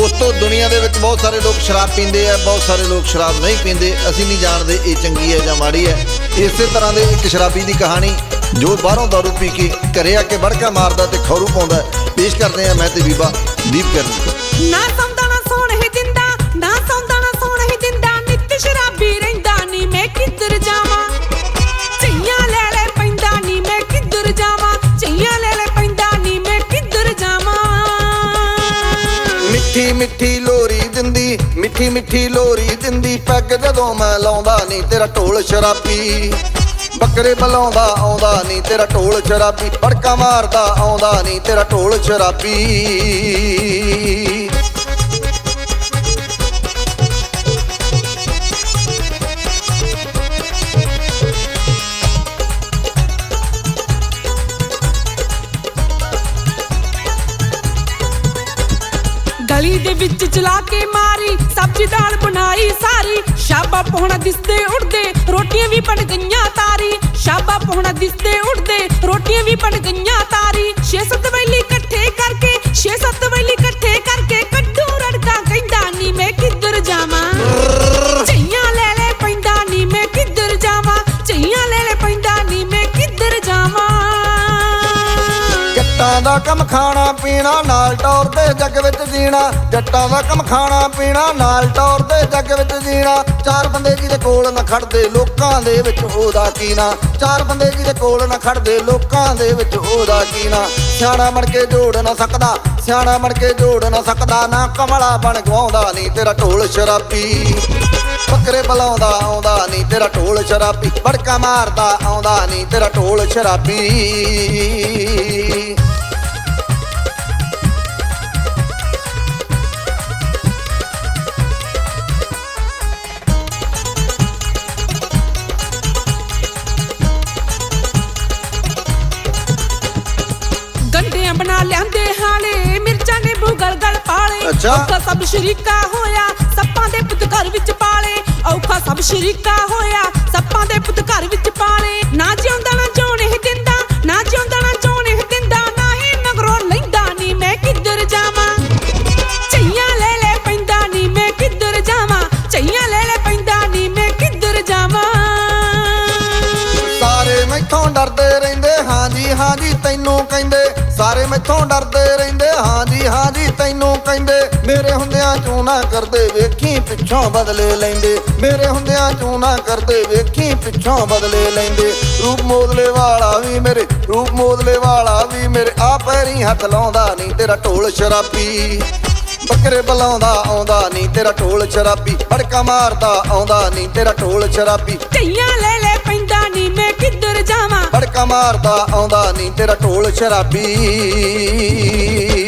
दोस्तों दुनिया दे विच बहुत सारे लोग शराब पींदे आ, बहुत सारे लोग शराब नहीं पींदे। असीं नहीं जानते ये चंगी है जां माड़ी है। इस तरह दे एक शराबी की कहानी जो बाहरों दारू पी के घरे आके बड़का मारदा ते खौरू पाउंदा पेश करते हैं मैं ते बीबा दीप करनी। ना सौंदा ना सोण ही दिंदा, ना सौंदा ना सोण ही दिंदा, नित शराबी रहिंदा नी मैं किधर जावां। चैयां ले ले पैंदा नी मैं किधर जावां, चैयां ले ले पैंदा नी मैं किधर जावां। मिठी मिठी लोरी दिंदी, मिठी मिठी लोरी दिंदी, पैग जदों मैं लाउंदा नी तेरा ढोल शराबी। बकरे बलाउंदा आउंदा नी तेरा ढोल शराबी, बड़का मारदा आउंदा नी तेरा ढोल शराबी। गली दे विच चला के मारी, सब्जी दाल बनाई सारी, शाबा पौना दिसदे उड़दे, रोटियां भी बन गईयां तारी। शाबा पौना दिसदे उड़दे, रोटियां भी बन गईयां तारी। 6-7 वैली इकट्ठे करके, 6-7 वैली इकट्ठे करके, कड्डू रड़का कहंदा नी मैं किधर जावां। चैयां ले ले पैंदा नी मैं किधर जावां, चैयां ले ले पैंदा नी मैं किधर जावां। जट्टां दा कम खाना पीना नाल टौर दे जग विच जीना, जट्टां दा कम खाना पीना नाल टौर दे जग विच जीना। चार बंदे जिहदे कोल ना खड़दे लोकां दे विच ओहदा कीना, चार बंदे जिहदे कोल ना खड़दे लोकां दे विच ओहदा कीना। सियाणा बण के जोड़ ना सकदा, सियाणा बण के जोड़ ना सकदा, ना कमला बण गवाउंदा नी तेरा ढोल शराबी। बकरे बलाउंदा आउंदा नी तेरा ढोल शराबी, बड़का मारदा आउंदा नी तेरा ढोल शराबी। गंढियां बना लियांदे हाले, मिर्चां ने गल गल पाले। अच्छा। औखा सब शरीका होया, सप्पां दे पुत घर विच पाले। औखा सब शरीका होया, सप्पां दे पुत घर विच पाले। ना जिउंदा ना जोण ही दिंदा, ना जिउंदा ना जोण ही दिंदा, ना ही नगरों लैंदा नी मैं किधर जावां। चैयां ले ले पैंदा नी मैं किधर जावां, चैयां ले ले पैंदा नी मैं किधर जावां। सारे मैथों डरदे रहिंदे हां जी तैनूं कहिंदे, सारे मैथों डरदे रहिंदे हां जी तैनूं कहिंदे। मेरे हुंदियां चूं ना करदे वेखी पिछों बदले लैंदे, मेरे हुंदियां चूं ना करदे वेखी पिछों बदले लैंदे। रूप मोदले वाला भी मेरे, रूप मोदले वाला भी मेरे, आ पैरीं हत्थ लाउंदा नी तेरा ढोल शराबी। बकरे बलाउंदा आउंदा नी तेरा ढोल शराबी, बड़का मारदा आउंदा नी तेरा ढोल शराबी। चैयां ले ले पैंदा नी मैं किधर जावां, बड़का मारदा आउंदा नी तेरा ढोल शराबी।